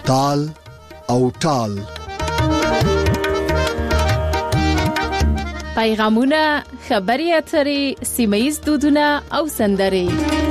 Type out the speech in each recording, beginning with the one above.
تال او ټال. پیغامونه، خبري اترې، سیمه‌ییز دودونه او سندرې.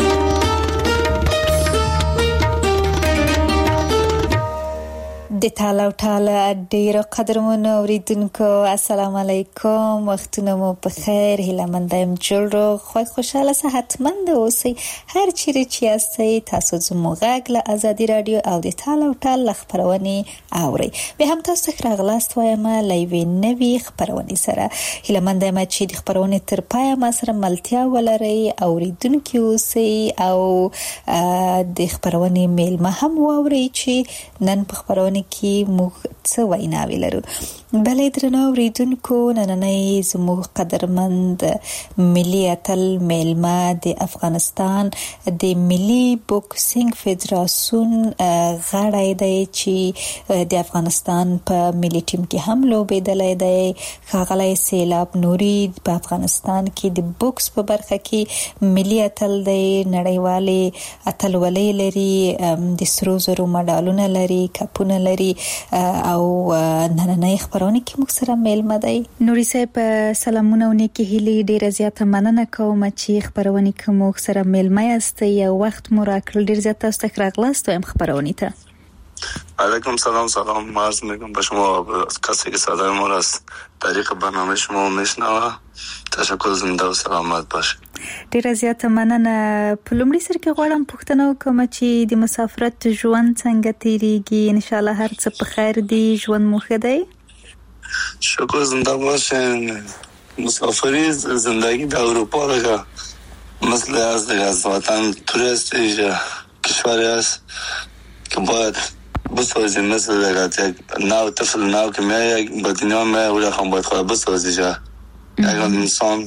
د تاله او ټاله ډیرو قدرمنو اوریدونکو السلام علیکم، وختونه مو په خیر، هیله مند یم جوړ خو خوشاله صحتمند اوسئ. هر چیرې چې یاستئ تاسو زموږ غږ له ازادي رادیو او د تاله او ټاله خبرونه اورئ. به هم تاسو ته راغلاست وایم لایوي نوي خبرونه سره. هیله مند یم چې د خبرونه تر پای ما سره ملتیا ولرئ، اوریدونکو اوسئ او د خبرونه میلمه هم واورئ چې نن په خبرونه کې موږ څه ویناوي لرو. بلې درنو اوریدونکو، نننۍ زموږ قدرمند ملي اتل میلمه د افغانستان د ملي بوکسینګ فدراسیون غړی دی چې د افغانستان په ملي ټیم کې هم لوبېدلی دی. ښاغلی سیلاب نوري په افغانستان کې د بوکس په برخه کې ملي اتل دی، نړیوالې اتلولۍ لري، د سرو زرو مډالونه لري، کپونه لري او نننۍ خبرونه کې موږ سره میلمه دی. نوري صاحب سلامونه او نیکی هیلې، ډیره زیاته مننه کوم چې خبرونه کې موږ سره میلمه یاست. یو وخت مو راکړل، ډیر زیات تاسو ته راغلاست وایم خبرونه ته. علیکم سلام عرض میکنم به شما کسی که صدای ما را از طریق برنامه شما میشنوه. تشکر، زنده و سلامت باشه. ډیره زیاته مننه. په لومړي سر کې غواړم پوښتنه وکړم چې د مسافرت ژوند څنګه تیریږي؟ ان شاء الله هر څه په خیر دی، ژوند مو ښه دی؟ شکر، زنده باشین. مسافری زندگی در اروپا دیگه مثل از دیگه از وطن توریست کشوری است که باید بسازی، مثل دیگه یک نو طفل نو که میاد یک به دنیا میاد و یخم باید خواهد بسازی جا یک انسان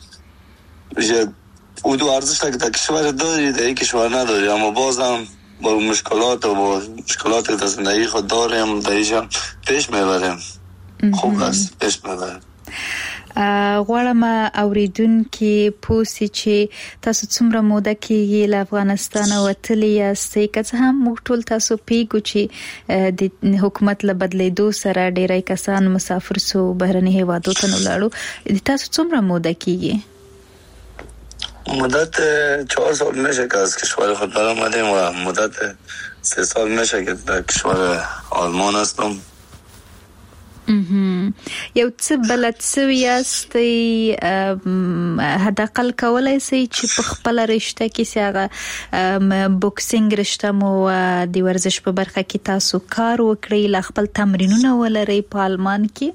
او دو ارزش که در کشور داری در یک کشور نداری، اما بازم با مشکلات و با مشکلات در زندگی خود داریم در ایجا پیش میبریم. خوب است، پیش میبریم. غواړم اوریدونکو پوسی چې تاسو څومره موده کې له افغانستان وتلی یاستئ، که څه هم موږ ټول تاسو پیګو چې د حکومت له بدلیدو سره ډیری کسان مسافر سو بهرني هیوادو ته ولاړو. تاسو څومره موده کېږي؟ مدت 4 سال میشه که از کشور خود برآمدیم و مدت 3 سال میشه که در کشور آلمان هستم. یو څه بلد سوی یاستئ، حداقل کولای شئ چې په خپل رشته کې څنګه بوکسینګ رشته مو د ورزش په برخه کې تاسو کار وکړئ، لا خپل تمرینونه ولرئ په آلمان کې؟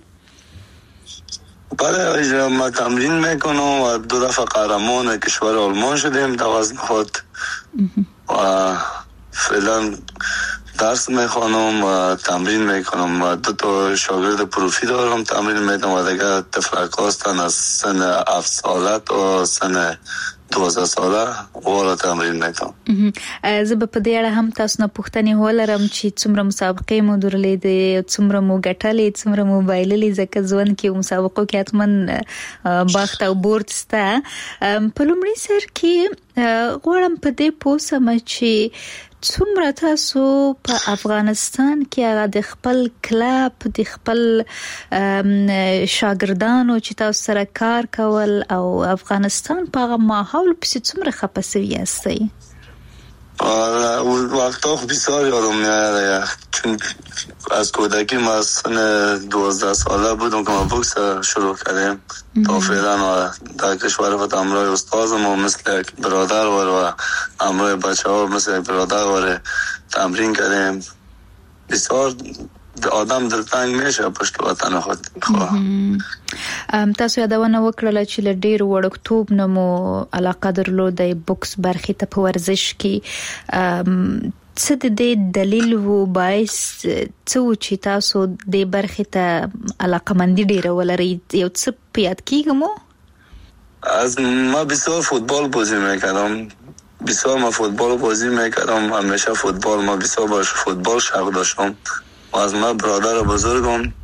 بله، ما تمرین میکنم و 2 دفعه قهرمان کشور آلمان شدیم در وزن خود و فعلا درس میخوانم و تمرین میکنم و 2 تا شاگرد پروفی دارم، تمرین میدم و دیگه طفلک هستن از سن 7 ساله تا سن 12 ساله واره تمرین میکنم. زه په دې اړه هم تاسو نه پوښتنه ولرم چې څومره مسابقې مو درلې دي، څومره مو ګټلې، څومره مو بایللې، ځکه ځوان کې مسابقو کې حتمن باخت او بورد سته. په لومړي سر کې غواړم په دې پوښتنه چې څومره تاسو په افغانستان کې هغه د خپل کلاب، د خپل شاګردانو چې تاسو سره کار کول او افغانستان په هغه ماحول پسې څومره خپه سوي یاستئ؟ وقتا بسیار یادم میاد، چون از کودکی ما از سن 12 ساله بودم که ما بوکس شروع کردیم تا فعلا در کشور خود همراه استادم و مثل یک برادر و همراه بچه ها مثل یک برادر و تمرین کردیم. بسیار آدم دلتنگ میشه پشت وطن خود. تاسو یادونه وکړه چې له ډیر وړکتوب نه مو علاقه درلوده بوکس برخې ته په ورزش کې. څه د دې دلیل وو باعث څه و چې تاسو د برخې ته علاقه مندي ډیره ولرئ؟ یو څه په یاد کیږي مو؟ از ما بسیار فوتبال بازی میکردم، بسیار ما فوتبال بازی میکردم، همیشه فوتبال، ما بسیار باش فوتبال شوق داشتم و از ما برادر بزرگم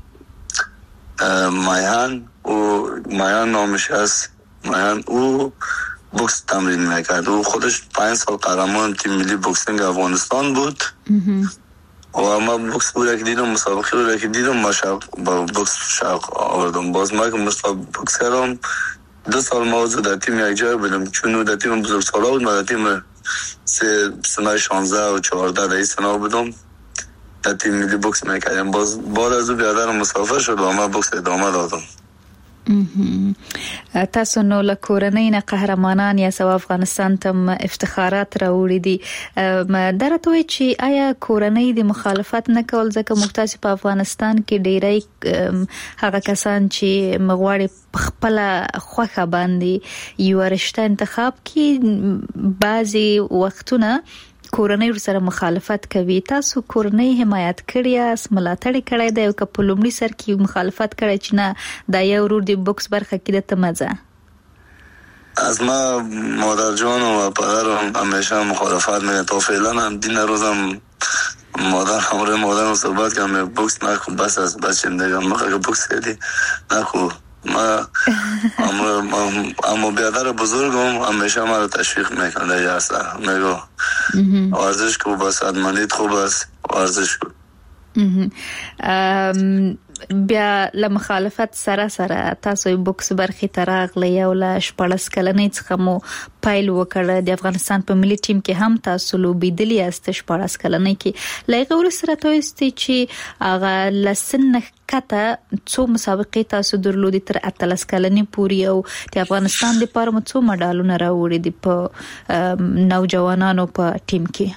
مایهن و مایهن نامش است، مایهن او بوکس تمرین میکرد. او خودش 5 سال قهرمان تیم ملی بوکسینگ افغانستان بود و ما بوکس بود که دیدم، مسابقه بود که دیدم، ما با بوکس شوق آوردم. باز ما که بوکس کردم 2 سال موضوع در تیم یک جای بودم، چون در تیم بزرگسالا بود. ما در تیم سنای 16 و 14 در این سنا بودم، در تیم ملی بوکس میکردیم. باز بعد از اون بیادرم مسافر شد و ما بوکس ادامه دادم. تاسو نو له کورنۍ نه قهرمانان یا سو افغانستان تم افتخارات راوړي دي. درته وایي چې آیا کورنۍ د مخالفت نه کول ځکه مختاس په افغانستان کې ډیری هغه کسان چې مغواړي خپل خوخه باندې یو رشته انتخاب کی بعضي وختونه کورنۍ ورسره مخالفت کوي. تاسو کورنۍ حمایت کړی اس ملاتړ کړی دی او که په لومړي سر کې مخالفت کړی چې نه دا یو ورور دی بوکس برخه کې د تمزه؟ از ما مادر جان و پدرم همیشه مخالفت میکنه تا فعلا هم دین روزم مادر همراه مادرم صحبت کردم بوکس نکن، بس از بچم دیگه مخاطر بوکس کردی نکن. ما اما بیادر بزرگم همیشه ما رو تشویق میکنه، یا اصلا میگو ورزش کو، بس ادمانیت خوب است، ورزش کو. بیا له مخالفت سره تاسو بوکس برخې تراغلی او له 14 کلنۍ څخه مو پایل وکړه. د افغانستان په ملي ټیم کې هم تاسو لوبېدلی است 14 کلنۍ کې. لایغه ورسره تاسو چې هغه لسن کته څو مسابقې تاسو درلودي تر 13 کلنۍ پورې او د افغانستان لپاره مو څو مډالونه راوړي دي په نوجوانانو په ټیم کې؟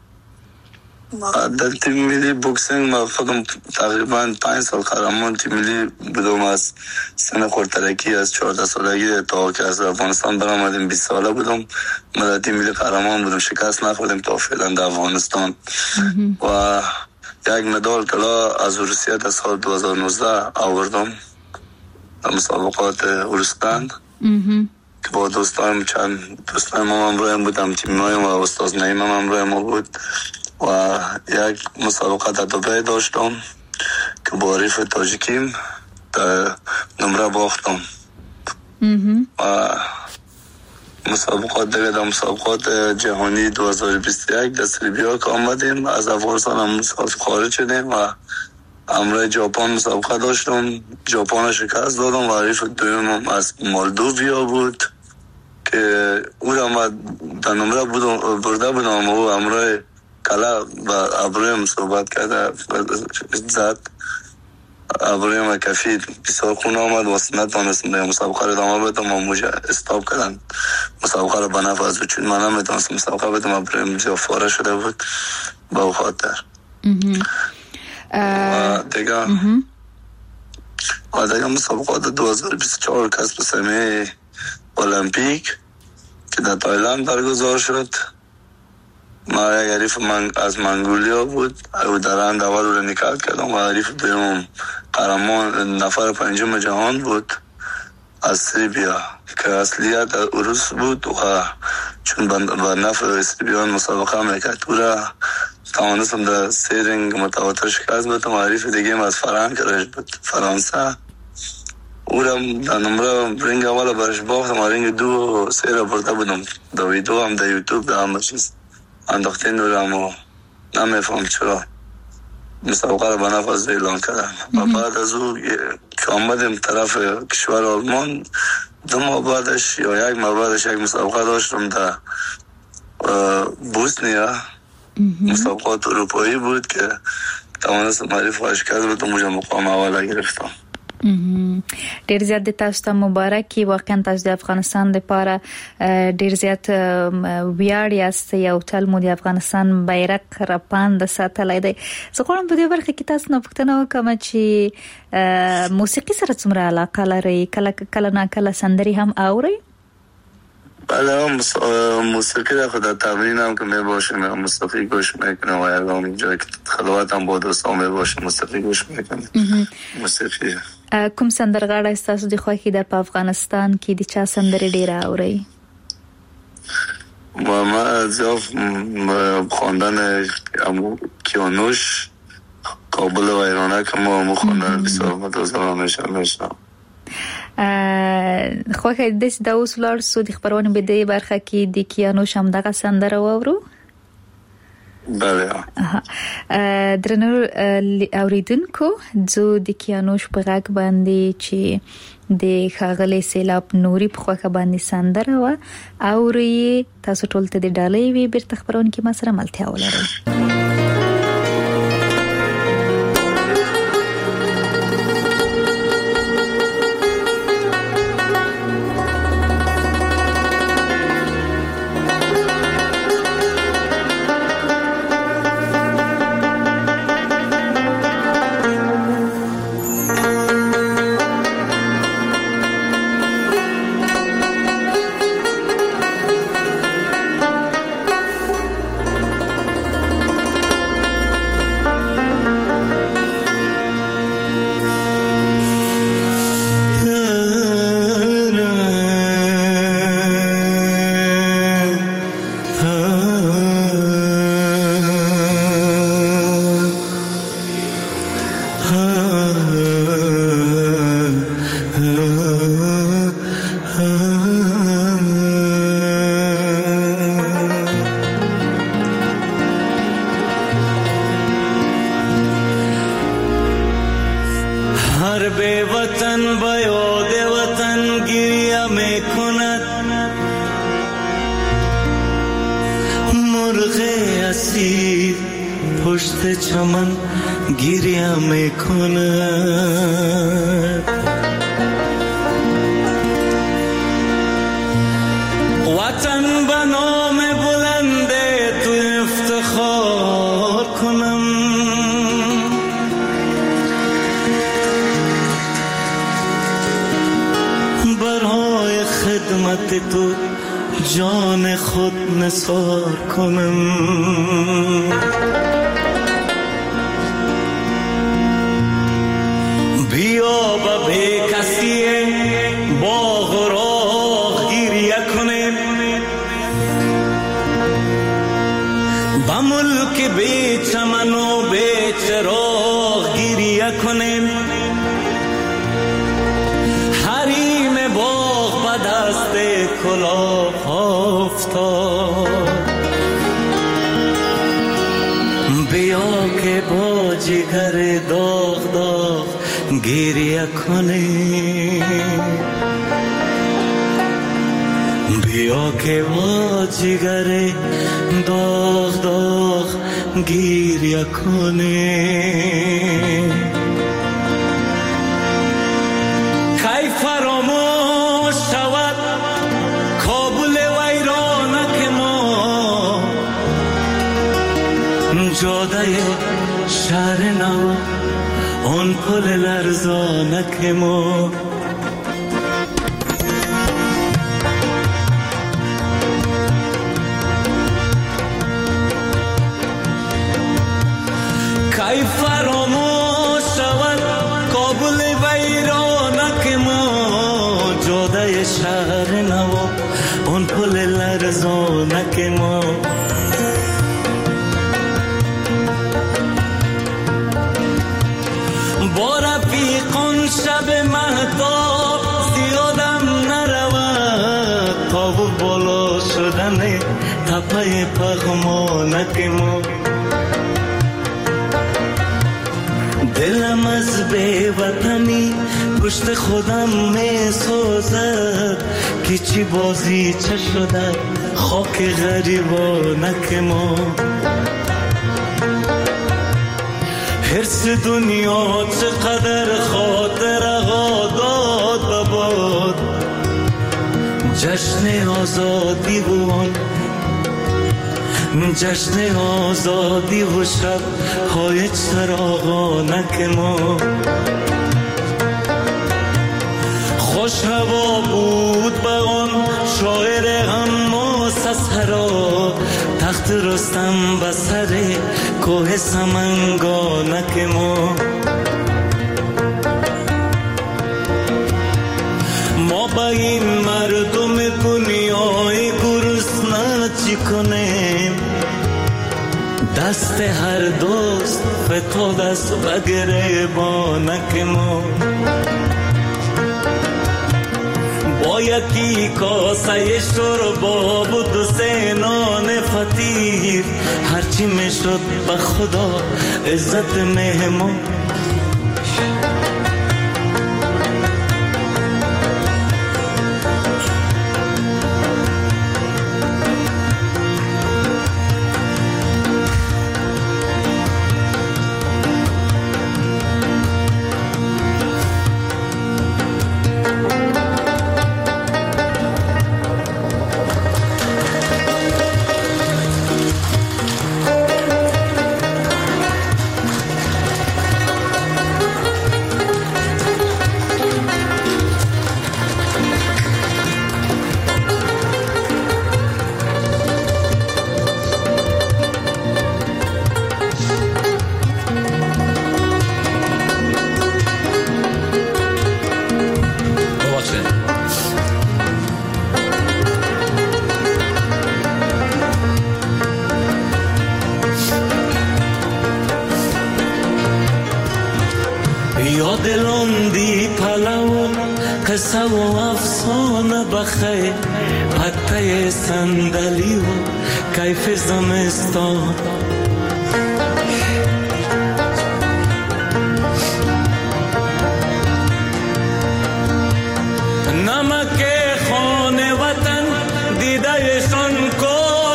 در تیم ملی بوکسینگ ما فکرم تقریبا 5 سال قهرمان تیم ملی بودم. از سن خردترکی از 14 سالگی تا که از افغانستان برآمدیم 20 ساله بودم. ما در تیم ملی قهرمان بودم، شکست نخوردیم تا فعلا در افغانستان. و یک مدال طلا از روسیه در سال 2019 آوردم در مسابقات اورستان که با دوستایم چند دوستایم ما همراهم بودم، تیمایم و استاد نعیم هم همراه ما بود. و یک مسابقه در دبی داشتم که با حریف تاجیکیم در نمره باختم. و مسابقات دیگه در مسابقات جهانی 2021 در سربیا که آمدیم، از افغانستان هم مسابقه خارج شدیم و همراه ژاپن مسابقه داشتم، ژاپن شکست دادم و حریف دویم از مالدوویا بود که او را ما در نمره برده بودم و او همراه کلا و ابرویم صحبت کرده زد، ابرویم کفی بسیار خون آمد و نتوانستم دیگه مسابقه رو ادامه بدم و موجه استاپ کردن مسابقه رو بنفذ، چون من نمیتونستم مسابقه بدم، ابرویم بسیار فاره شده بود به او خاطر. و دیگه مسابقات 2024 کسب سهمیه المپیک که در تایلند برگزار شد. ما یک حریف از منگولیا بود، او در اند اول رو نکات کردم و حریف دوم قهرمان نفر 5 جهان بود از سربیا که اصلیت روس بود و چون با نفر سربیان مسابقه میکرد او را توانستم در 3 رنگ متواتر شکست بدم. حریف دیگه از فرانسه بود، فرانسه، او را در نمره رنگ اول برش باختم و رنگ 2 و 3 را برده بودم. در ویدیو هم در یوتیوب در هم بشیست انداختین دورم و نمیفهم چرا مسابقه رو بنفذ اعلان کردن. و بعد از او که آمدیم طرف کشور آلمان 2 ماه بعدش یا 1 ماه بعدش یک مسابقه داشتم در بوسنیا، مسابقات اروپایی بود که توانستم حریف و شکست بدم، موجه مقام اول گرفتم. ډیر زیات د تاسو ته مبارکي. واقعا تاسو د افغانستان لپاره ډیر زیات ویاړ یاست. یو تل مو د افغانستان بیرغ رپاند ساتلای دی. زه غواړم په دې برخه کې تاسو نه پوښتنه وکړم چې موسیقي سره څومره علاقه لرئ؟ کله نه کله سندري هم اورئ؟ بله، موسیقی را خود در تمرین هم که می باشیم موسیقی گوش میکنم و یکم اینجا که خلوت هم با دوستان می باشیم موسیقی گوش میکنم. موسیقی کوم سندرغاړی ستاسو د خوښې ده په افغانستان کې؟ د چا سندرې ډېره اورئ؟ ما زیاد خواندن کیانوش، کابل و ایرانه که ما خواندن بسیار متوازن میشنم. خوښه دې د اوس لار سو د خبرونه به د برخه کې د کیانوش هم دغه سندره واورو. بله. درنو اوریدونکو زه د کیانوش په غږ باندې چې د خاغلی سیلاب نوري په خوخه باندې سندره و او ری تاسو ټول ته د ډالۍ وی بیرته خبرون کې ما سره ملتیا ولرم. دلم از بی وطنی پشت خودم می سوزد که چی بازی چه شده خاک غریبانک ما حرص دنیا چقدر خاطر آداد بباد جشن آزادی بون جشن آزادی و شب های چراغانک ما خوش هوا بود با آن شاعر غماس از هرا تخت رستم به سر کوه سمنگانک ما ما با این مردم دنیای گرسنه چی کنیم دست هر دوست فتاد است و گریبانک ما با یکی کاسه شوربا بود و سه نان فطیر، هرچی میشد به خدا عزت مهمان. قصه و افسانه بخیر، پته صندلی و کیف زمستان. نمک خانه وطن دیدهشان کار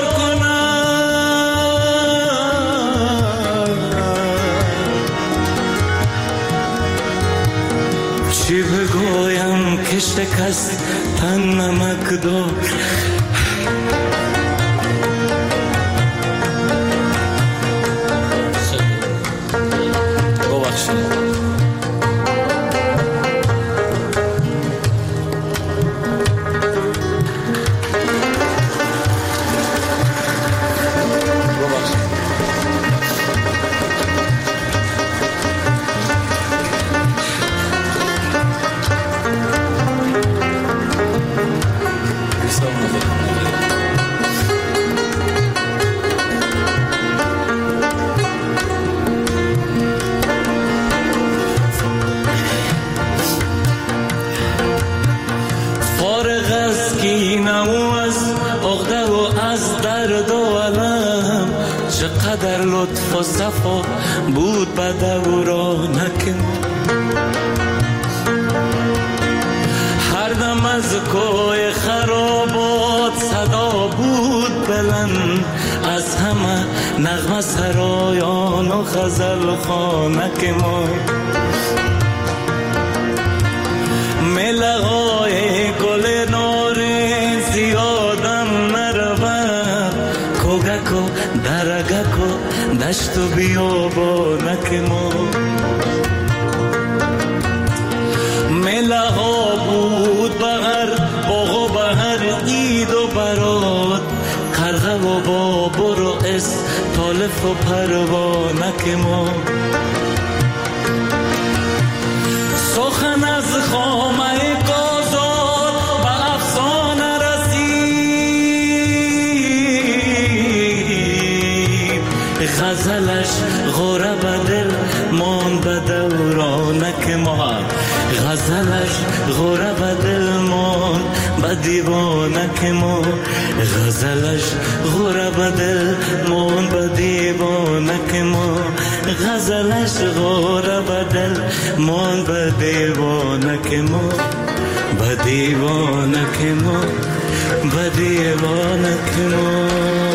کنن. چی بگویم که شکست تن نمک دار. چقدر لطف و صفا بود به دورانک، هر دم از کوی خرابات صدا بود بلند، از همه نغمه سرایان و غزل خانک ما. ملغای گل نارنج زیادم نرود، کوگکو درگکو دشت و بیابانک ما. ملغا بود بغر باغ و بهر عید و برات، قرغه و بابر و استالف و پروانک ما. سخن از خامه قازاد به افسانه رسید، غزلش غوره به دل مان به دورانک ما. غزلش غوره به دل مان به دیوانک ما. غزلش غوره به دل مان به دیوانک ما. غزلش غوره به دل مان به دیوانک ما. به دیوانک ما. به دیوانک ما.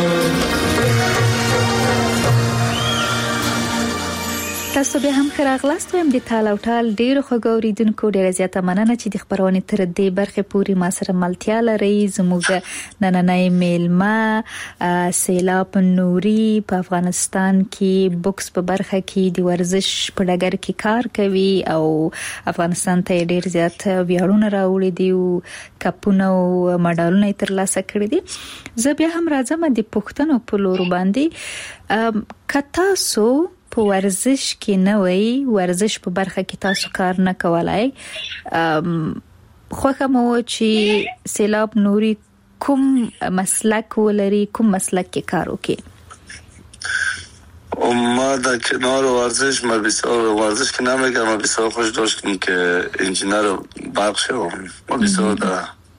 تاسو به هم خراغلاست ویم د تال او ټال ډیر خو ګوریدونکو ډیر زیاته مننه چې د خبرونې تر دې برخه پوری ما سره ملتیا لري. زموږ نننۍ میلمه سیلاب نوري په افغانستان کې بوکس په برخه کې د ورزش په ډګر کې کار کوي او افغانستان ته ډیر زیات ویاړونه راوړي دي او کپونه او مډالونه ترلاسه کړي دي. زه بیا هم راځم د پښتنو په لور باندې. کتا سو په ورزش کې نه وي، ورزش په برخه کې تاسو کار نه کولای، خوښه مو چې سیلاب نوري کوم مسلک ولري، کوم مسلک کې کار وکړي؟ ما در کنار ورزش ما بسیار ورزش که نمیگم، ما بسیار خوش داشتیم که انجینر برق شدم. ما بسیار در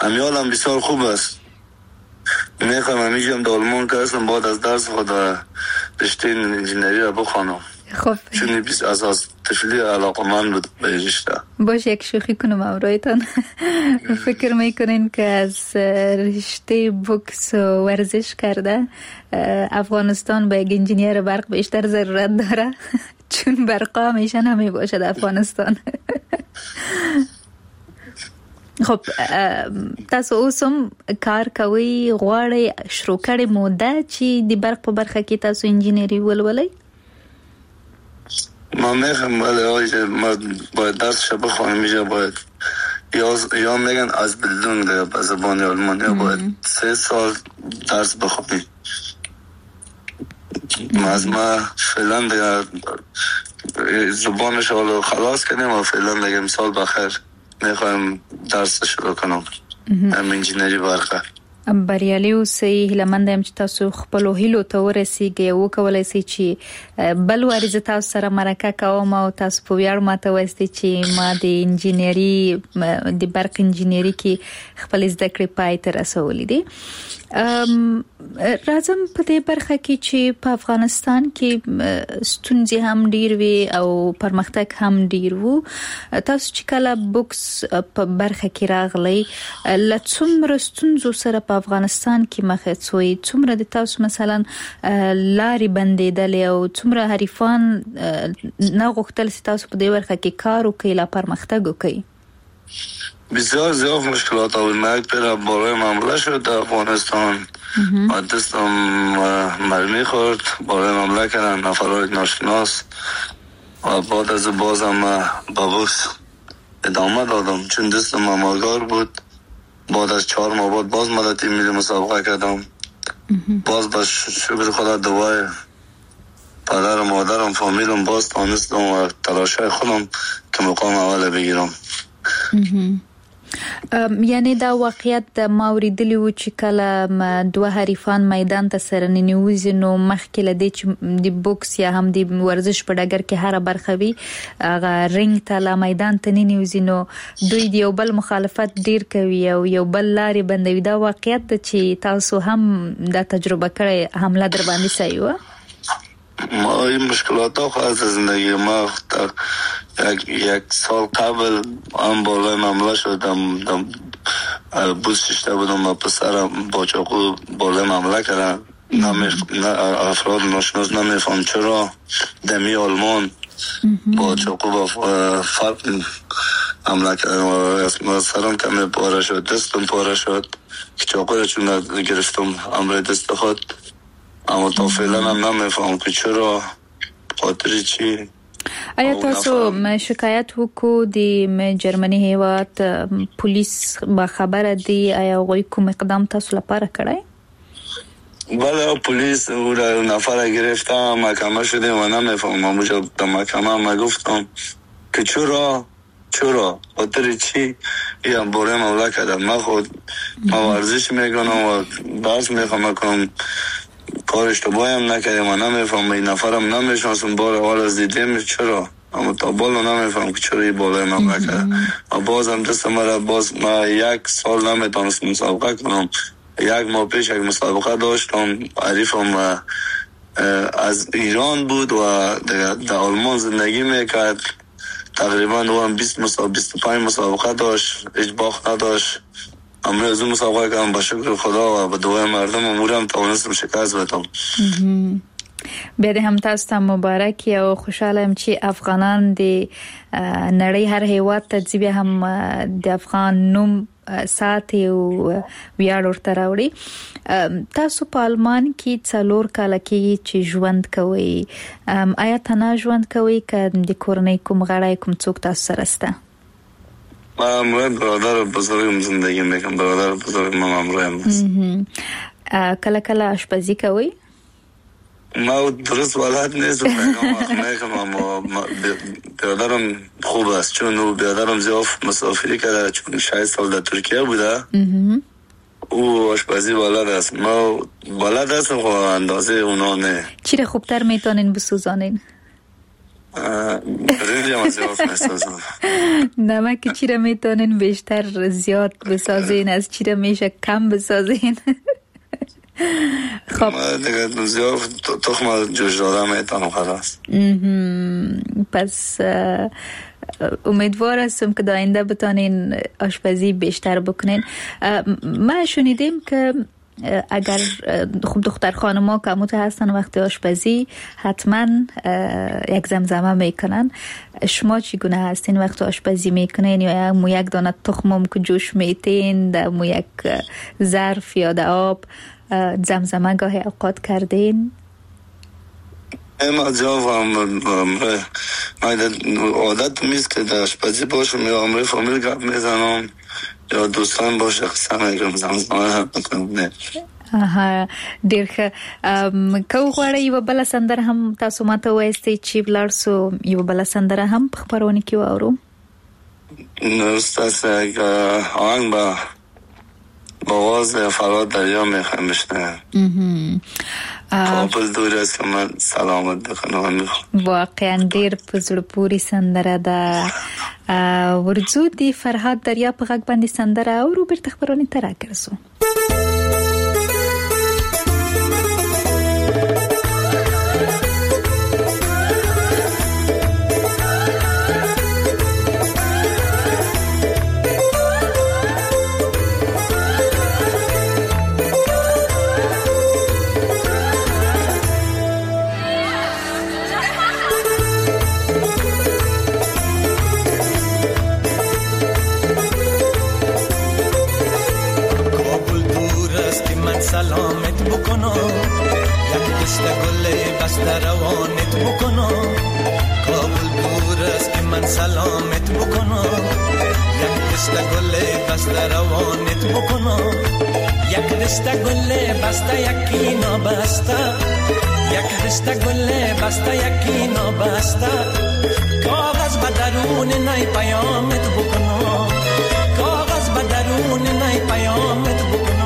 همیالم بسیار خوب است. میخوام همیشه در آلمان که هستم بعد از درس خود رشته انجینری را بخوانم. خب چون از طفلی علاقه‌مند بود به رشته. باشه یک شوخی کنم امرایتان. فکر میکنین که از رشته بوکس و ورزش کرده افغانستان به یک انجینیر برق بیشتر ضرورت داره؟ چون برقا همیشه نمی باشد افغانستان. خب تاسو اوسم کار کوي غواړئ شروع کړئ موده چې د برق په برخه کې تاسو انجینری ولولئ؟ ما میخوام ولی ما باید درسش بخوانم. اینجا باید یا میگن از بلدون به زبان آلمانی باید 3 سال درس بخونیم. از ما فعلا دیگه زبانش حالا خلاص کنیم و فعلا دیگه مثال بخیر میخوایم درس شروع کنم هم انجینری برقه. بریالي اوسئ. هیله یم چې تاسو خپلو هیلو ته ورسیږئ او وکولای شئ چې بل واري زه تاسو سره مرکه کوم او تاسو په ویاړ ماته وایستئ چې ما د انجینری د برق انجینری کې خپل زده کړې پای ته رسولې دي. راځم په دې برخه کې چې په افغانستان کې ستونزې هم ډیر وي او پرمختګ هم ډیر وو. تاسو چې کله بوکس په برخه کې راغلی له څومره ستونزو سره په افغانستان کې مخ شوئ؟ څومره د تاسو مثلا لارې بندېدلې او څومره حریفان نه غوښتل چې تاسو په دې برخه کې کار وکړئ لا پرمختګ وکړئ؟ بسیار زیاد مشکلات آمد. من یک پیر بالای معامله شد در افغانستان و دستم مرمی خورد، بالای معامله کردن نفرهای ناشناس و بعد از بازم با بوکس ادامه دادم چون دستم آماگار بود. بعد از 4 ماه بعد باز مدتی میلی مسابقه کردم. باز با شکر خدا دوای پدر و مادرم فامیلم باز تانستم و تلاشای خودم که مقام اول بگیرم. یعنی دا واقعیت د ما اوریدلی و چې کله دوه حریفان میدان ته سره ننوځي نو مخکې لدی چې د بوکس یا هم د ورزش په ډګر کې هر برخه وي هغه رنګ ته لا میدان ته ننوځي نو دوی د یو بل مخالفت ډیر کوي او یو بل لارې بندوي. دا واقعیت ده چې تاسو هم دا تجربه کړئ، حمله در باندې صحیح و؟ ما این مشکلات ها خواهد زندگی ما یک سال قبل هم بالای معامله شدم بوس ششته بودم و پسرم با چاقو بالای معامله کردن. افراد ناشناس نمیفهم چرا دمی آلمان با چاقو با فرق حمله کردن و سرم کمی پاره شد، دستم پاره شد که چاقو را چون گرفتم امر دست خود. اما تا فعلا هم نمیفهم که چرا خاطر چی. آیا تاسو شکایت وکړو د جرمني هیواد پولیس با خبره دی؟ آیا غوی کوم اقدام تاسو لپاره کړی؟ بله پلیس او نفر گرفته محکمه شده و نمیفهم. اونجا در محکمه ما گفتم که چرا خاطر چی یا باره مولا کردم. من خود ورزش میکنم و بحث میخوام کنم کار اشتباهی هم نکردم و نمیفهم. این نفرم نمیشناسم بار اول از دیدیم چرا، اما تا بالا نمیفهم که چرا این بالای من نکرد و بازم دست مرا باز ما 1 سال نمیتونستم مسابقه کنم. 1 ماه پیش یک مسابقه داشتم، حریفم از ایران بود و در آلمان زندگی میکرد. تقریبا او هم 25 مسابقه داشت، هیچ باخت نداشت. امروز اون مسابقه کردم با شکر خدا و با دعای مردم امورم توانستم شکست بدم. بیا هم تاسو ته مبارک او خوشاله ام چې افغانان د نړۍ هر هیواد ته ځي هم د افغان نوم ساتي او ویاړ ورته راوړي. تاسو په آلمان کې 4 کال کې چې ژوند کوئ، آیا تنها ژوند کوئ که د کورنۍ کوم غړی کوم څوک تاسو سره شته؟ من برادر بزرگم زندگی میکنم. برادر بزرگم همراهم است. کله آشپزی کوئ؟ ما درست بلد نیستم اما برادرم خوب است چون برادرم زیاد مسافری کرده چون 6 سال در ترکیه بوده. او آشپزی بلد است. ما بلد هستم خب اندازه اونا نه. چی را خوبتر میتونین بسوزانین؟ برنج هم از یاف میسازم. نمک چی را میتونین بیشتر زیاد بسازین، از چی را میشه کم بسازین؟ خب دیگه زیاد تخم جوش دادم میتونم خلاص. پس امیدوار هستم که آینده بتانین آشپزی بیشتر بکنین. ما شنیدیم که اگر خوب دختر خانما که مت هستن وقتی آشپزی حتما یک زمزمه میکنن. شما چگونه هستین وقتی آشپزی میکنین؟ یا مو یک دانه تخمم که جوش میتین در مو یک ظرف یا در آب زمزمه گاهی اوقات کردین؟ اما جواب عادت میست که در آشپزی باشم یا امروی فامیل گپ میزنم یا دوستان باشه قصه میگم زمزمه میکنم. ډیر ښه. که وغواړئ یوه بله سندره هم تاسو ماته ووایستئ چې ولاړ سو یوه بله سندره هم په خپرونه کې واورو. ستاسو یک آهنگ با آواز فراد دریا میخوایم بشنویم. کابل دور است که من سلامت بکنم. واقعا ډیر په زړه پورې سندره ده. ورځو د فرهاد دریا په غږ باندې سندره اورو بیرته خپرونې ته راګرځو. سلامت بکنم یک دست گل بسته روانت بکنم. کابل دور است که من سلامت بکنم یک دست گل بسته روانت بکنم. یک دست گل بسته یکی نابسته، یک دست گل بسته یکی نابسته. کاغذ به درون نی پیامت بکنم، کاغذ به درون نی پیامت بکنم.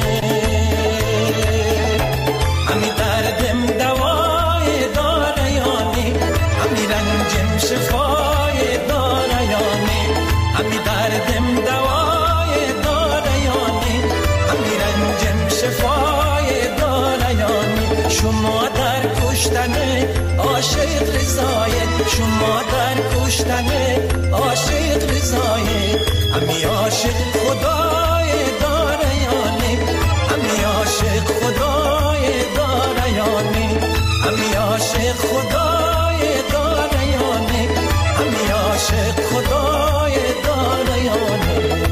همی دردم دوای داره یانی، همی رنجم شفای داره یانی. همی دردم دوای داره یانی، همی رنجم شفای داره یانی. شما در کشتن عاشق رضایت، شما در کشتن عاشق رضایت. همی عاشق خدای داره یانی، همی عاشق خدای داره یانی. همی عاشق خدای داره یانی، همی عاشق خدای داره یانی.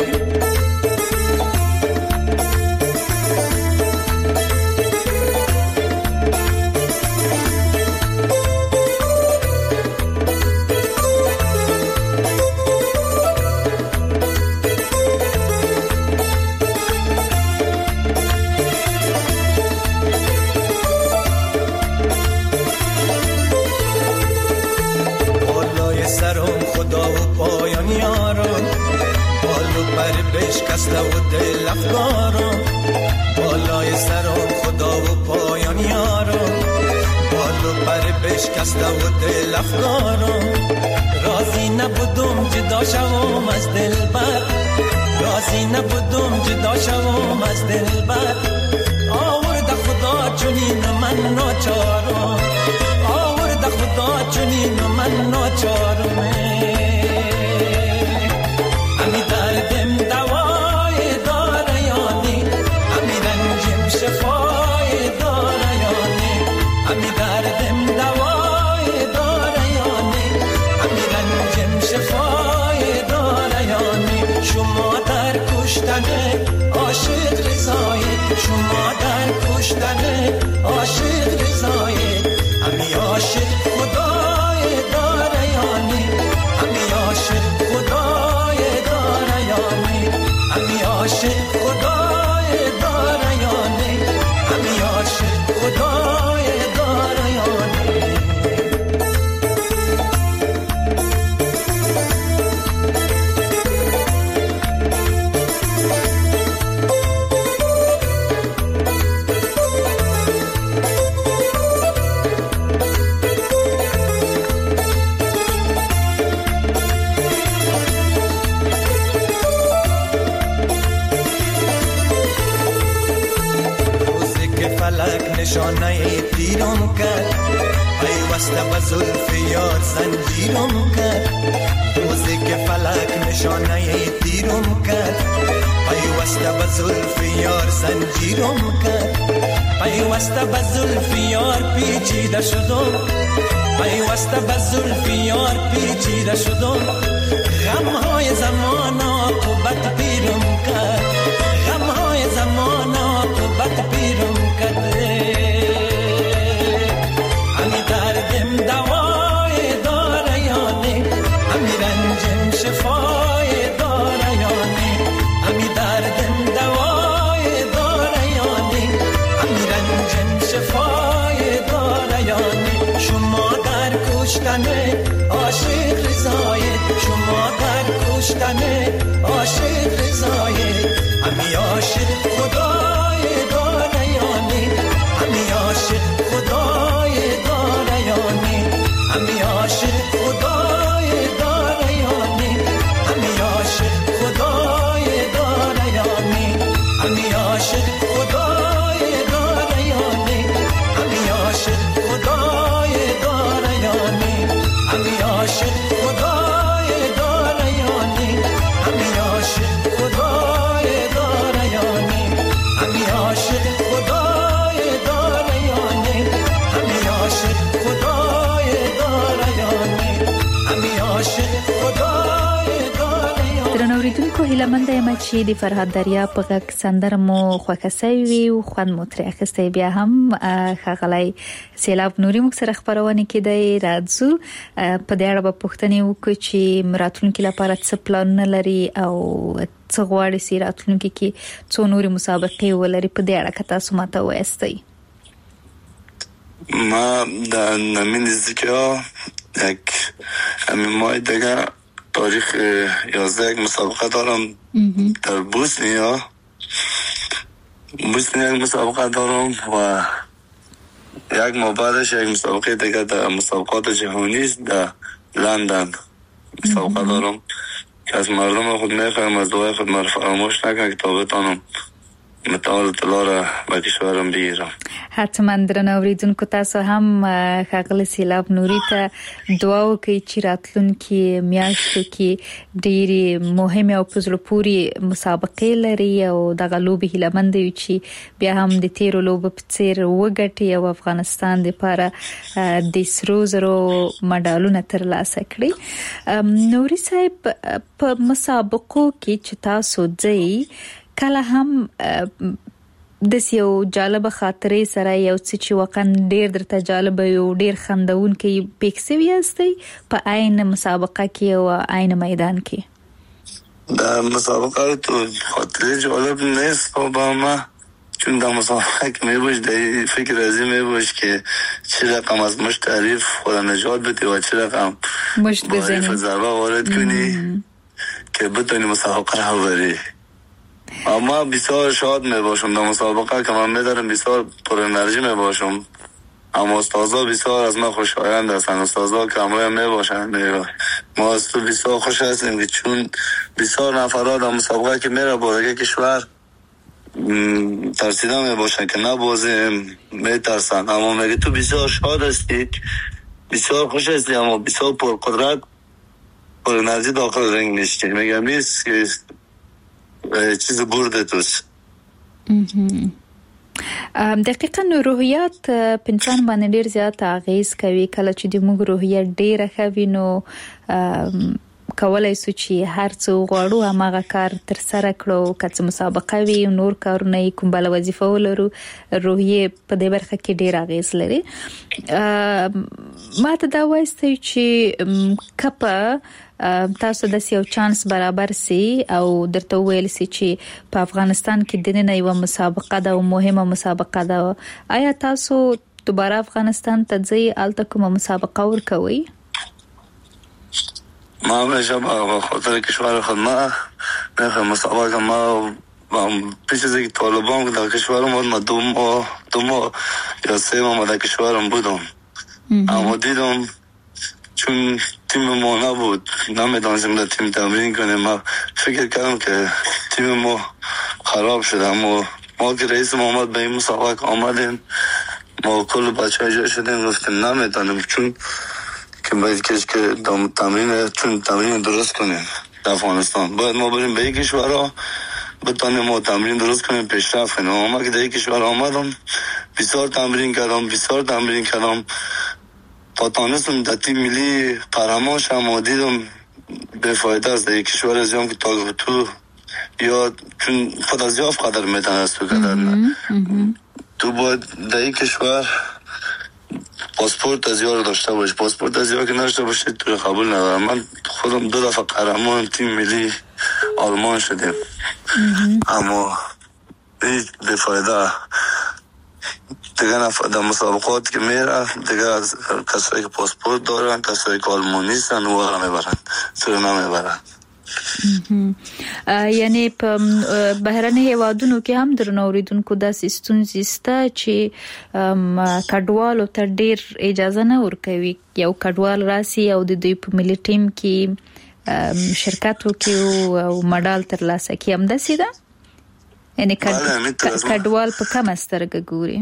بشکسته و دل افکارم، بالای سرم خدا و پایان یارم. بالو پر بشکسته و دل افکارم. راضی نبودم جدا شوم از دلبر، راضی نبودم جدا شوم از دلبر. آورد خدا چنین من ناچارم، آورد خدا چنین من ناچارم. همی دردم دوای داره یانی، همی رنجم شفای داره یانی. همی دردم دوای داره یانی، همی رنجم شفای داره یانی. شما در کشتن عاشق رضایت، شما در کشتن عاشق رضایت. همی عاشق خدای داره یانی، همی عاشق خدای داره یانی. همی عاشق خدای داره یانی، همی عاشق خدای داره یانی. تیرم کرد پیوسته به زلف یار زنجیرم کرد روزی که فلک نشانه تیرم کرد پیوسته به زلف یار زنجیرم کرد پیوسته به زلف یار پیچیده شدم پیوسته به زلف یار پیچیده شدم غمهای زمان عاقبت پیرم کرد غمهای زمان عاقبت پیرم کرد همی دردم دوای داره یا نه همی رنجم شفای داره یا نه همی دردم دوای داره یا نه همی رنجم شفای داره یا نه شما در کشتن عاشق رضایت شما در کشتن عاشق رضایت همی عاشق خدای داره یا نه همی عاشق خدای داره یا نه همی عاشق خدای داره یا نه همی عاشق خدای داره یا نه همی عاشق خدای داره یا نه همی عاشق خدای داره یا نه همی عاشق خدای داره یا نه همی عاشق خدای داره یا نه همی عاشق خدای داره یا نه همی عاشق خدای داره یا نه همی عاشق خدای داره یا نه. درنوریدونکو هیله مند یم چې د فرهاد دریا په غږ سندره مو خوښه سوي او خوند مو ترې اخیستی. بیا هم ښاغلی سیلاب نوري موږ سره خپرونه کېدی راځو په دې اړه به پوښتنې وکړو چې راتلونکي لپاره څه پلانونه لري او څه غواړي چې راتلونکي کې څو نورې مسابقې ولري. په دې اړه که تاسو ماته ووایاستئ. ما در نمین نزدیکی یک همین ماه دیگه تاریخ 11 یک مسابقه دارم در بوسنیا یک مسابقه دارم و یک ماه بعدش یک مسابقه دیگه در مسابقات جهانی در لندن مسابقه دارم که از مردم خود میخوایم از دعای خود مرا فراموش نکنم که تا بتانم متعال طلا را به کشورم بگیرم. حتما درنوریدونکو تاسو هم ښاغلی سیلاب نوري ته دعا وکړئ چې راتلونکي میاشتو کې ډېرې مهمې او په زړه پورې مسابقې لري او دغه لوبې هیلهمند یو چې بیا هم د تیرو لوبو په څېر وګټي او افغانستان دپاره د سرو زرو مډالونه ترلاسه کړي. نوري صاحب په مسابقو کې چې تاسو ځئ کله هم د یو جالب خاطرې سره یو څه چې واقعا ډېر درته جالب یو ډېر خندونکی پیښ شوی یاستئ په عین مسابقه کې او عین میدان کې؟ در مسابقه تو خاطره جالب نیست با ما چون در مسابقه که میباش در فکر ازی میباش که چه رقم از مشت تعریف خدا نجات بده و چه رقم مشت بزنی ضربه وارد کنی که بتونی مسابقه رو بری. اما بسیار شاد می باشم در مسابقه که من میدارم بسیار پر انرژی می باشم اما استازا بسیار از من خوشایند هستند استازا که همراه می باشند ما از تو بسیار خوش هستیم که چون بسیار نفرات در مسابقه که میره با دیگه کشور ترسیده می باشند که نبازیم می ترسند اما میگه تو بسیار شاد هستی بسیار خوش هستی اما بسیار پر قدرت پر انرژی داخل رنگ نشتی میگم نیست که چیز برده توست. دقیقاً روحیات په انسان باندې ډیر زیات اغیز کوي. کله چې د موږ روحیه ډیره ښه وي نو کولای شو چې هر څه غواړو هماغه کار تر سره کړو. که څه مسابقه وي نور کارونه کوم بل وظیفه ولرو روحیه په دې برخه کې ډیر اغیز لري. ما ته دا وایستئ چې کپه تاسو د یو چانس برابر سي او درته ویل سي چې په افغانستان کې د نن یو مسابقه ده او مهمه مسابقه ده آیا تاسو دوباره افغانستان ته ځئ الته کومه مسابقه ورکوئ؟ ما همیشه با خاطر کشور خود ما نخواهم مسابقه ما پیش از اینکه طالبان در کشورم بود ما دو ماه یا 3 ماه در کشورم بودم اما دیدم چون تیم ما نبود نمیدانستیم در تیم تمرین کنیم ما فکر کردم که تیم ما خراب شده اما ما که رئیس محمد به این مسابقه آمدیم ما کل بچه جا شدیم گفتیم نمیتونیم چون که باید که تمرین درست کنیم در افغانستان باید ما بریم به یک کشورها بتانیم ما تمرین درست کنیم پیشرفت کنیم. اما که در یک کشور آمدم بسیار تمرین کردم تا تانستم در تیم ملی قهرمان شدم و دیدم بفایده است. در یک کشور ازیام که تا تو یا چون خود از یافت قدر میتونه است تو قدر نه تو باید در یک کشور پاسپورت از یار داشته باش. پاسپورت از یار که نداشته باشه تو قبول ندارم. من خودم 2 دفعه قهرمان تیم ملی آلمان شدیم اما هیچ بفایده دیگه در مسابقات که میره دیگه کسایی که پاسپورت دارن کسایی که آلمان نیستن و را میبرن سر نمیبرن. یعنی په بهرني هیوادونو کې هم درنه اوریدونکو داسې ستونزې شته چې کډوالو ته ډیر اجازه نه ورکوي. یو کډوال راسي او د دوی په ملي ټیم کې شرکت وکړي او مډال ترلاسه کړي. همداسې ده؟ یعنی کډوال په کومه سترګه ګوري؟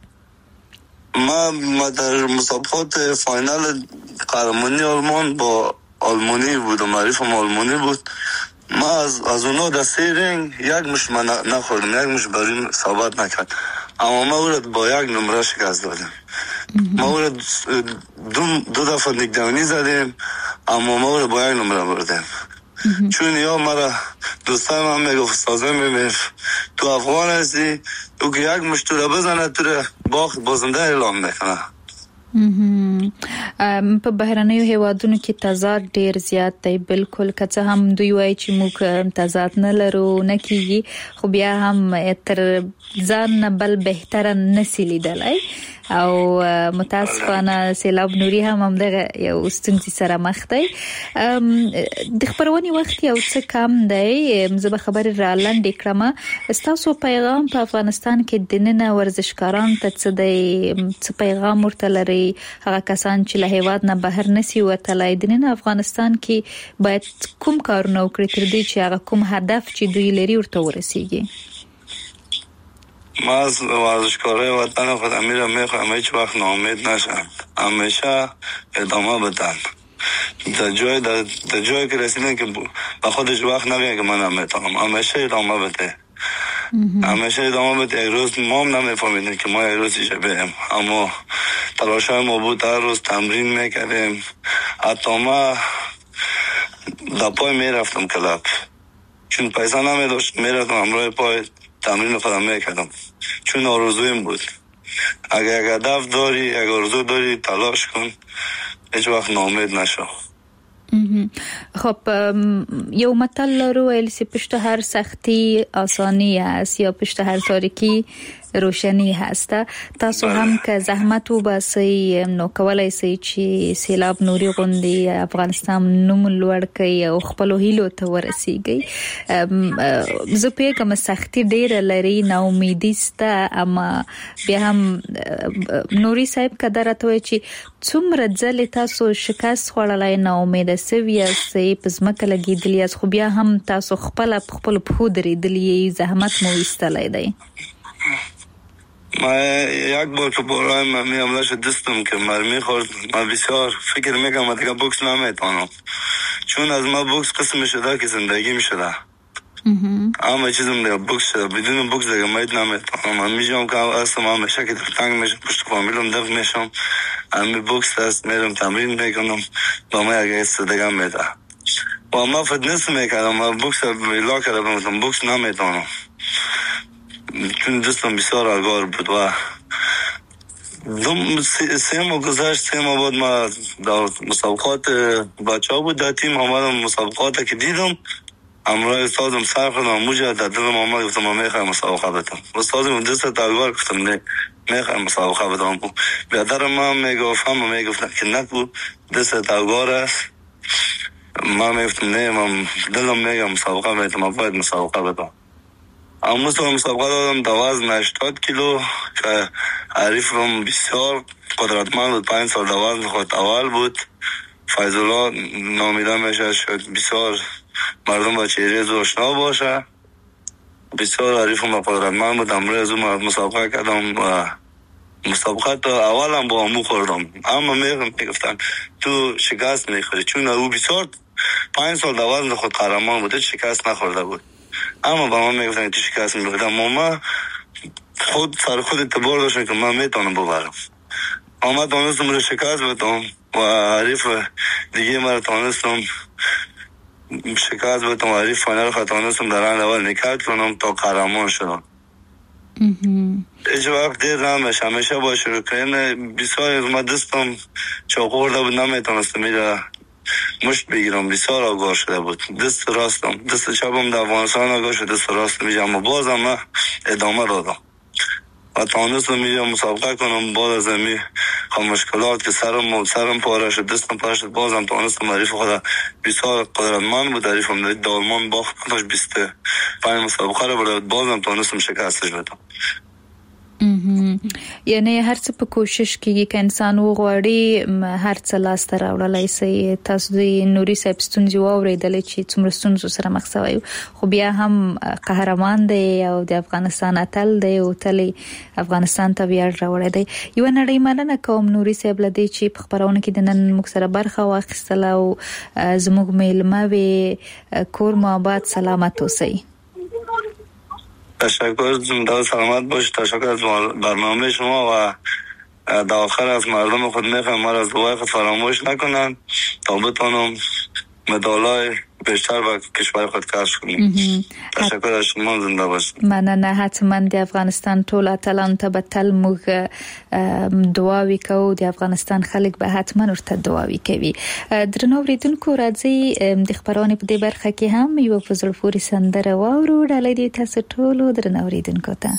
ما در مسابقات فاینال قهرمانی آلمان با آلمانی بود و معرفم آلمانی بود. ما از اونا در 3 رنگ یک مش من نخوردم، یک مش بریم ثابت نکرد اما ما او را با 1 نمره شکست دادیم. ما او را 2 دفعه نگدانی زدیم اما ما او را با 1 نمره بردیم. چون یا مرا دوستای من میگفت سازه میگفت تو افغان هستی تو که 1 مش تو را بزنه تو را بازنده اعلام میکنه. په بهرنیو هیوادونو کې تضاد ډیر زیات دی. بالکل که څه هم دوی وایي چې موږ تضاد نه لرو نه کیږي خو بیا هم تر ځان نه بل بهتره نسی لیدلی او متاسفانه سیلاب نوري هم همدغه یو ستونزې سره مخ دی. د خبرونې وخت یو څه کم دی. زه به خبرې را لنډې کړم. ستاسو پیغام په افغانستان کې د ننه ورزشکاران ته څه دی؟ څه پیغام ورته لري؟ هغه کسان چې له هیواد نه بهر نسی وتلی د ننه افغانستان کې باید کوم کارونه وکړي تر دې چې هغه کوم هدف چې دوی لري ورته ورسیږي؟ ما از ورزشکارای وطن خودم میخوام هیچ وقت ناامید نشن، همیشه ادامه بدن. در جایی که رسیدن که با خودش وقت نگه که من نمیتونم، همیشه ادامه بده. همیشه ادامه بده. یک روز ما هم نمیفهمیدیم که ما یک روز ایشه بریم اما تلاشای ما بود. هر روز تمرین میکردیم. حتی ما در پای میرفتم کلاب چون پیسه نمیداشت میرفتم همراه پای تمرین خودم میکردم چون آرزویم بود. اگر یک هدف داری یک آرزو داری تلاش کن، هیچ وقت ناامید نشو. خب یو متل لرو ویل چې پشت هر سختی آسانی هست یا پشت هر تاریکی روشنی هست. تاسو هم که زحمت وباسئ نو کولای شئ چې سیلاب نوري غوندي افغانستان نوم لوړ کړئ او خپل هیلو ته ورسیږئ. زه پیګم سختی ډېر لري، نا امیدي سته، اما بیا هم نوري صاحب کدار ته وایي چې څومره ځلې تاسو شکست خوړلای، نا امید سوي سي پزماکه لګیدلی از خو بیا هم تاسو خپل پخو درېدلی زحمت مو ایستلای دی. ما یک بار که برای من حمله شد دستم که مرمی خورد. من بسیار فکر میکنم دیگه بوکس نمیتونم چون از ما بوکس قسم شده که زندگیم شده. اما چیزم دیگه بوکس شده، بدون بوکس دیگه مید نمیتونم. من میجام که اصلا من همیشه که تنگ میشم پشت فامیلم دفت میشم، اما بوکس هست میرم تمرین میکنم با ما یک ایست دیگه میده و ما فتنس میکنم. من بوکس بیلا کرده بمتم بوکس نمیتونم چون دستم بسیار آگار بود و 3 ماه گذشت. 3 ماه بعد ما در مسابقات بچه ها بود در تیم آمدم. مسابقات که دیدم امروز استادم سر خودم موجه در دلم آمد گفتم من میخوایم مسابقه بدم. استادم دست آگار گفتم نه میخوایم مسابقه بدم. بیادر من میگفت هم میگفتن که نکو دست آگار است. من میگفتم نه من دلم میگم مسابقه میتونم، من باید مسابقه بدم. اما مسابقه دادم در وزن 80 کیلو که حریفم بسیار قدرتمند بود. 5 سال در وزن خود اول بود. فیض‌الله نامیده میشه شد بسیار مردم با چهره زو آشنا باشه. بسیار حریفم قدرتمند بود. امروز من مسابقه کردم و مسابقات اولم با امو خوردم، اما میگفتن تو شکست میخوری، چون او بسیار 5 سال در وزن خود قهرمان بوده، شکست نخورده بود. اما با من میگفتن تو شکست میخوردم، ما خود سر خود اعتبار داشتم که من میتونم ببرم. اما تانستم رو شکست بدم و حریف دیگه مرا تانستم شکست بدم و حریف فاینال خود تانستم در راند اول نکات کنم تا قهرمان شدم. هیچ وقت دیر نمیشه، همیشه با شروع کردن بسیار از ما دستم چاقورده بود، نمیتونستم میره مشت بگیرم، بسیار آگاه شده بود. دست راستم، دست چپم در افغانستان آگاه شده، دست راستم میشه، اما بازم من ادامه دادم و تانستم میره مسابقه کنم. باز از امی مشکلات که سرم پاره شد، دستم پاره شد، بازم تانستم. حریف خود بسیار قدرتمند بود، حریفم دالمان باخت 25 مسابقه رو برد، بازم تانستم شکستش بدم. یعنی هر څه په کوشش کېږي که انسان وغواړي هر څه لاسته راوړلی سي. تاسو د نوري صاحب ستونزې واورېدلې چې څومره ستونزو سره مخ سوی، خو بیا هم قهرمان دی او د افغانستان اتل دی او تل افغانستان ته ویاړ راوړی دی. یوه نړۍ مننه کوم نوري صاحب له دې چې په خپرونه کې د نن موږ سره برخه واخیستله او زموږ میلمه وې. کور مو آباد، سلامت اوسئ. تشکر، زنده سلامت باشید. تشکر از برنامه شما و در آخر از مردم خود میخوام ما را از دعای خود فراموش نکنن تا بتونم مدالای بیشتر به کشور خود کسب کنیم. تشکر از شما، زنده باشید. مننه. حتما د افغانستان ټول اتلانو ته به تل موږ دعاوې کوو، د افغانستان خلک به حتما ورته دعاوې کوي. درنو اوریدونکو، راځئ د خپرونې په دې برخه کې هم یوه په زړه پورې سندره واورو. ډالۍ دې تاسو ټولو درنو اوریدونکو ته.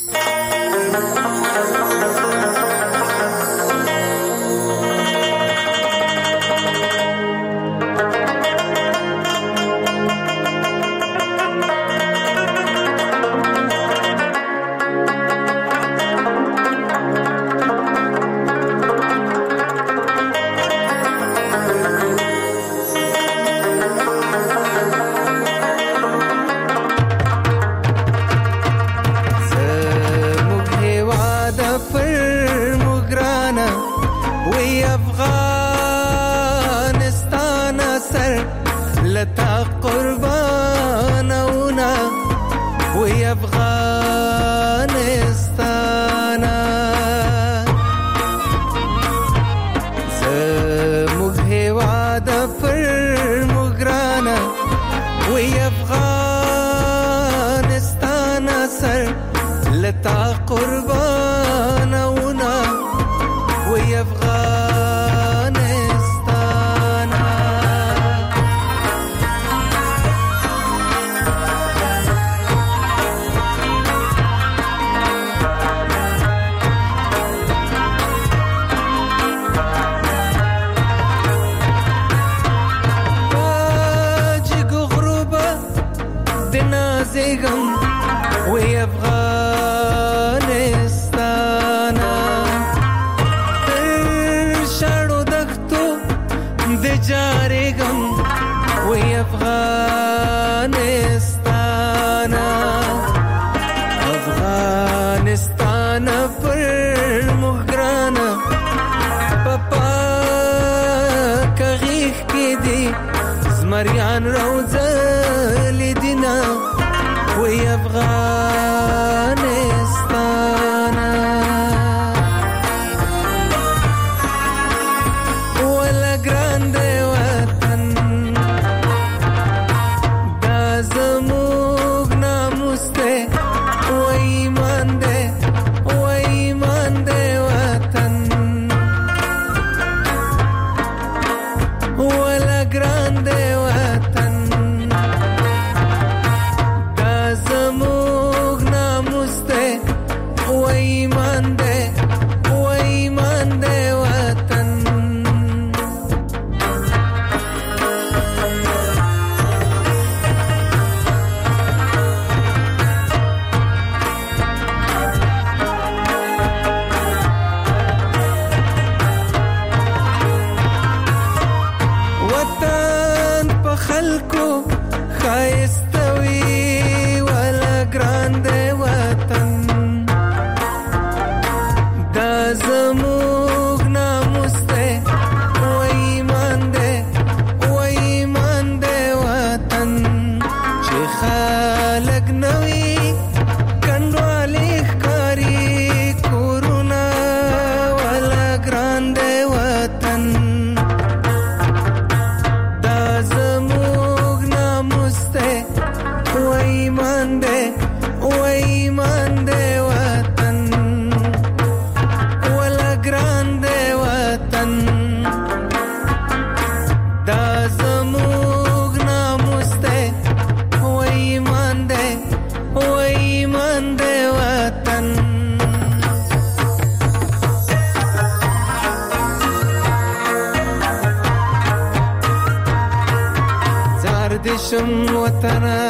دشم وطنه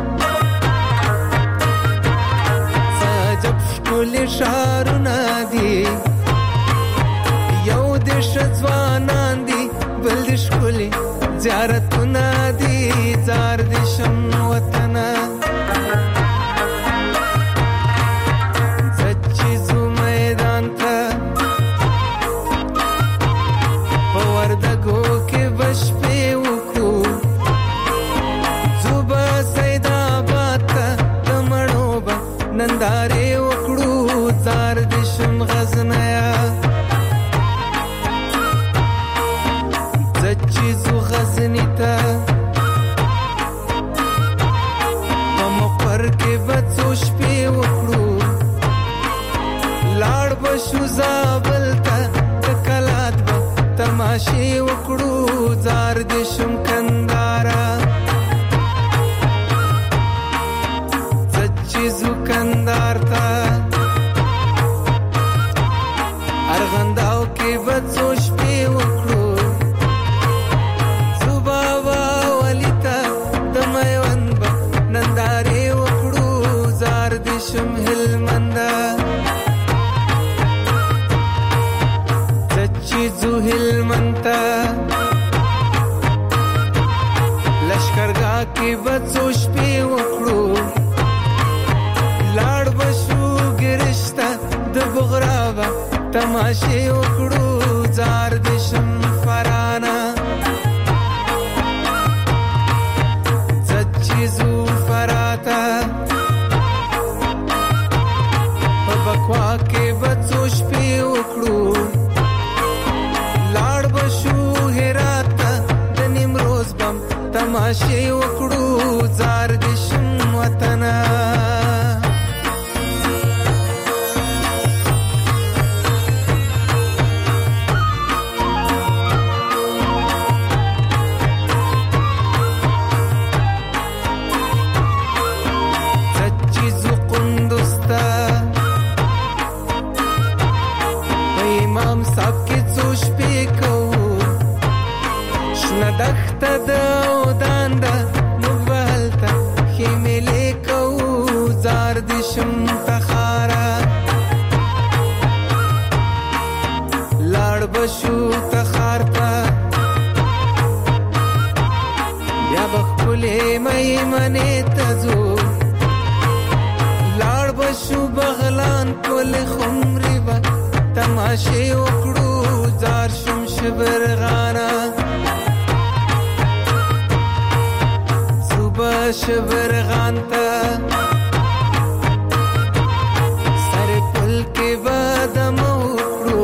سجب شکل شارونه دی یو دش ځوانان دی بل د شکل زیارتونه دی زار دشم وطنه زچیزو میدان ته په وردګو کې بشپې وکړو زوبه سیدآباد ته د مڼو به نندارې وکړو زار دشم غزنیه زچیزو غزنی ته په مقر کې به څو شپې وکړو لاړ به شو زابل ته د کلات به تماشې وکړو زار دشم کندهاره زچیزو کندهار ته ارغنداو کې به څو شپې وکړو زوبابا ولی ته د میوند به نندارې وکړو زار دشم هلمنده زچیزو هلمند ته لشکرګاه کې به څو شپې وکړو لاړ به شو ګرش ته د بغرا به تماشې وکړو زار دشم فرانه زچیزو فراته په بکوا کې به څو شپې وکړو لاړ به شو هرات ته د نیمروز بم تماشې وکړو زار دشم وطنه دخته د اودان ده موږ هلته خیمې کوو زار دشم تخاره لاړ به شو تخار ته بیا به ښکلې میمنې ته ځو لاړ به شو بغلان کلي خمرې به تماشې وکړو زار شم شبرغانه شبرغان ته سر پل کې بادم وکړو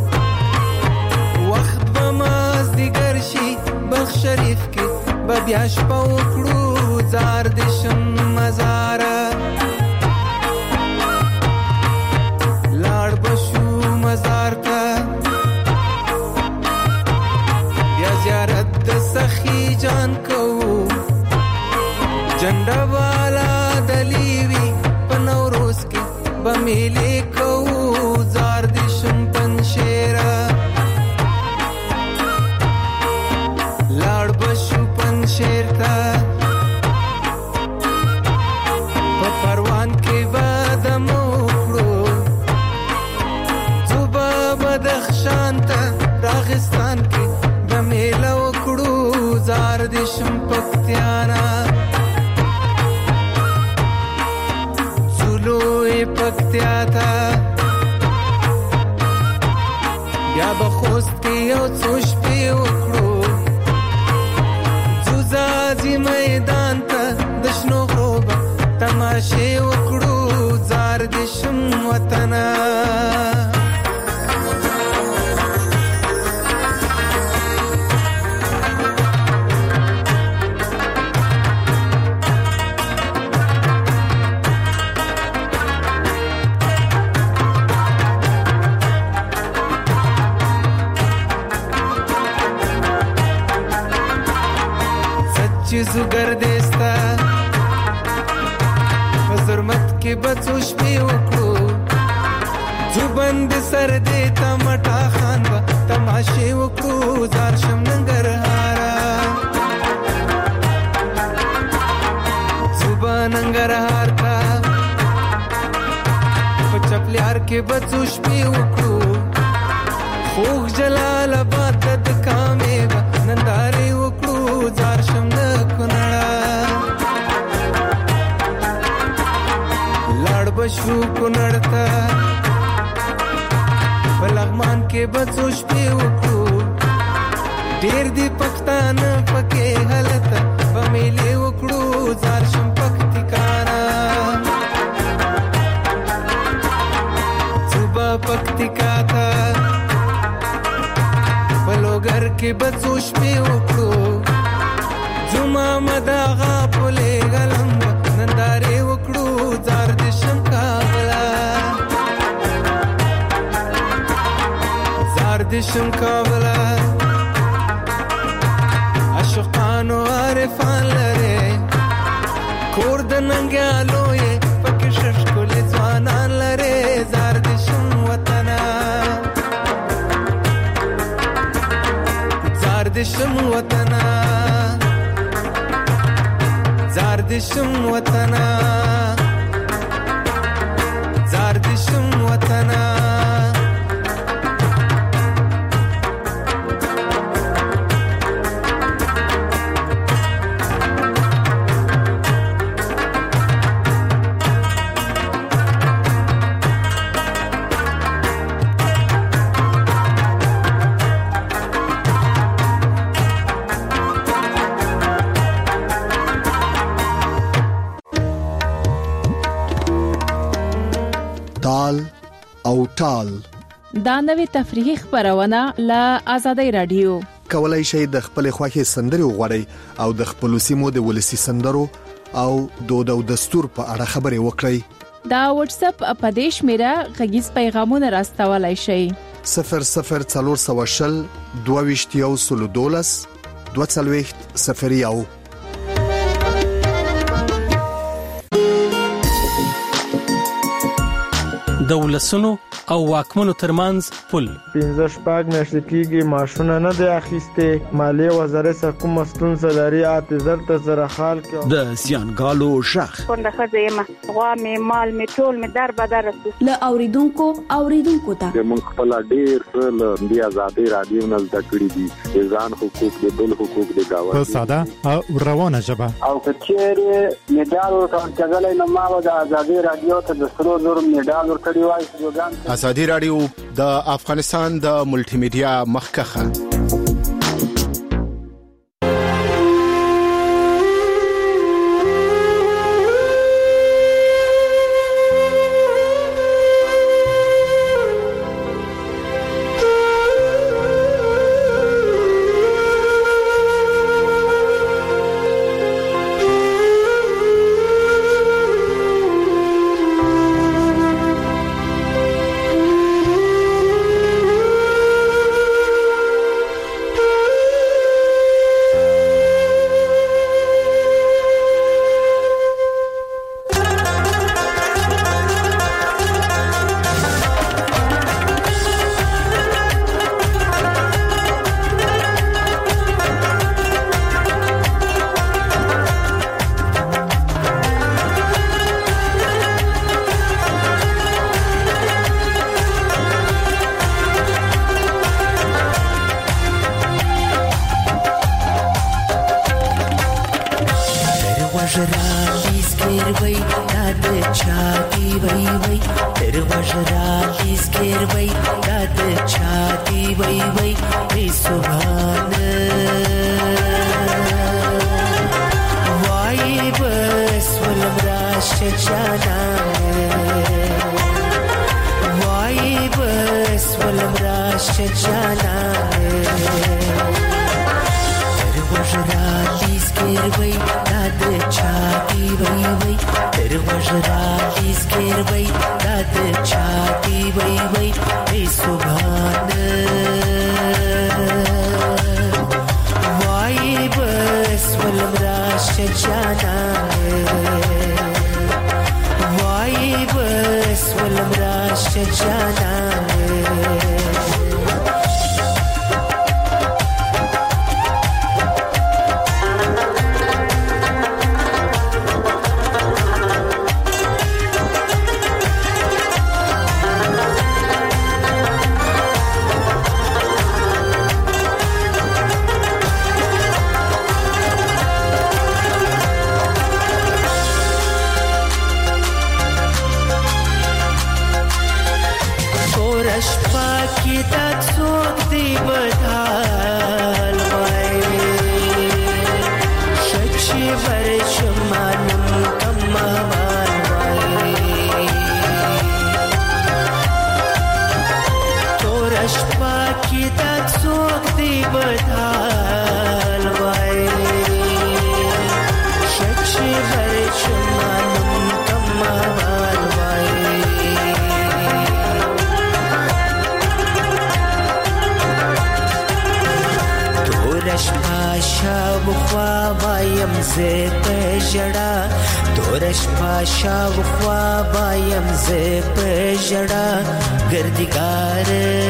وخت به مازدیګر شي بخ شریف کې به بیا شپه وکړو زار دشم مزاره لاړ به شو مزار ته بیا زیارت د سخي جان کوو جنډه والا دلیوی په نوروز کې به میلې کوو زار دشم پنشیره لاړ به شو پنشیر ته په پروان کې به دم وکړو ځو به بدخشان ته راغستان کې به میله وکړو زار دشم پکتیانه پکتیا تا بیا به خوست کې یو څو شپې وکړو ځوځي میدان ته د شنو غرو به تماشې وکړو زار دشم وطنه چیزو گردستا فزرمت کې بچو شپې وکړو جو بند سر دې تمټا خان با تماشې وکړو زار شم ننګرهارا کې بچو شپې وکړو خوږ جلال آباد د کامې نندارې وکړو زار شم د کونړه لاړ بشو کونړ ته په لغمان کې بچو شپې وکړو ډېر دي پښتانه پکې هلته په میلې وکړو زار شم پکتیکانا صوبه پکتیکا ته په لوګر کې بچو شپې وکړو جمعه مداغه پلې غلم نندارې وکړو زار د شم کابلا زار د شم کابلا عاشقانو عارفان لره کور د ننګیالو یې پکې ششکل ځوانان لره زار د شم وطنا زار د شم وطنا زار د شم وطنا زار د شم وطنا تال او ټال دا نوې تفریحي خبرونه له آزادۍ رادیو کولای شئ د خپل خوښي سندري وغوړئ او د خپل سیمو د ولسی سندرو او دود او دستور په اړه خبري وکړئ دا واتس اپ اپدیش میرا غږیز پیغامونه راستولای شئ 00420 22 20 دولسونو او واکمنو ترمنځ پل 15 شپږ میاشتې کېږي ماشونه نه دی اخیسته مالیه وزارت کوم ستونزه لري اعتذار ته زره خال کې د زیانګالو شخ څنګه خزیمه غوا می مال می ټول می در بدر ل اوریدونکو ته موږ خپل ډیر ل دی آزادۍ رادیو نه د کړی دي ځان حقوق د بل حقوق د گاوه په ساده او روانه ژبه او کچېره میډال ورکړل نو ما د آزادۍ رادیو ته د سرو زور میډال ورکړی وای آزادۍ رادیو د افغانستان د ملټي میډیا مخکخه بدال وای شچی برچمانم کمال وای تورش پاشا بخوا وایم زه پژړا تورش پاشا بخوا وایم زه پژړا ګردګار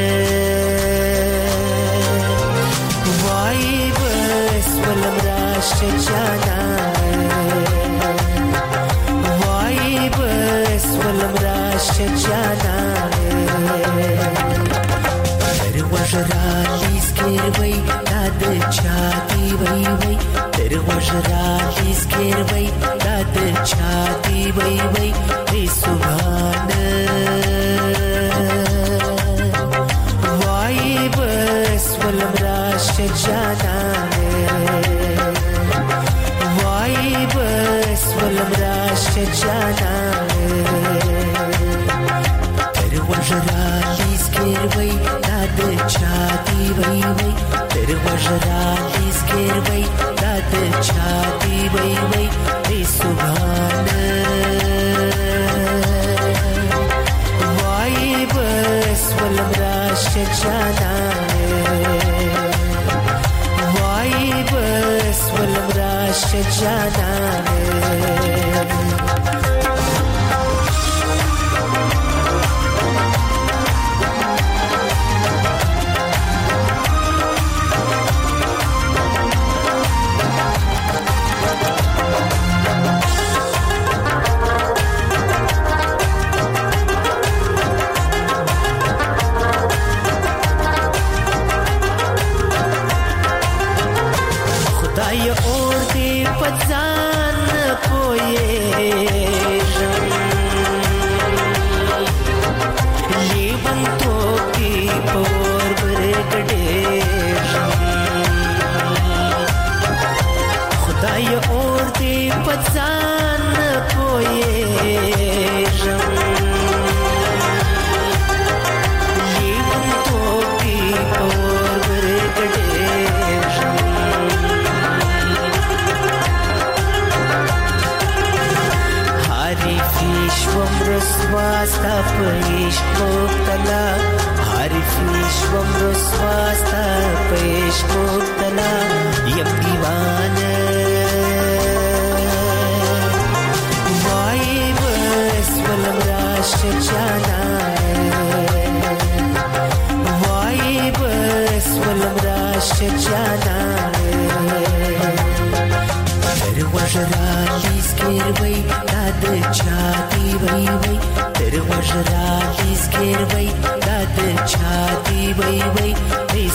وای بس ولم راش جانا وای بس ولم راش جانا تر وژرا لیس کېر وای داد چاتی وای وای تر وژرا لیس کېر وای داد چاتی وای وای ای سبحان وای بس ولم راش جانا وای بس ولم راش جانا تر وژرا لیس کېر وای داد چاتی وای وای تر وژرا لیس کېر وای داد چاتی وای وای ای سبحان وای بس ولم راش جانا وای بس ولم راش جانا خدای اور دی پځان پوي لیون تو کی پور برګډې خدای اور دی پځان پوي لیون تو کی پور برګډې Harifishwam raswasta paishmutala Harifishwam raswasta paishmutala Yam divana Vai bas walam rash jana Vai bas walam rash jana Ter wajra lis kir vai dad chati vai vai ter wajra lis kir vai dad chati vai vai ei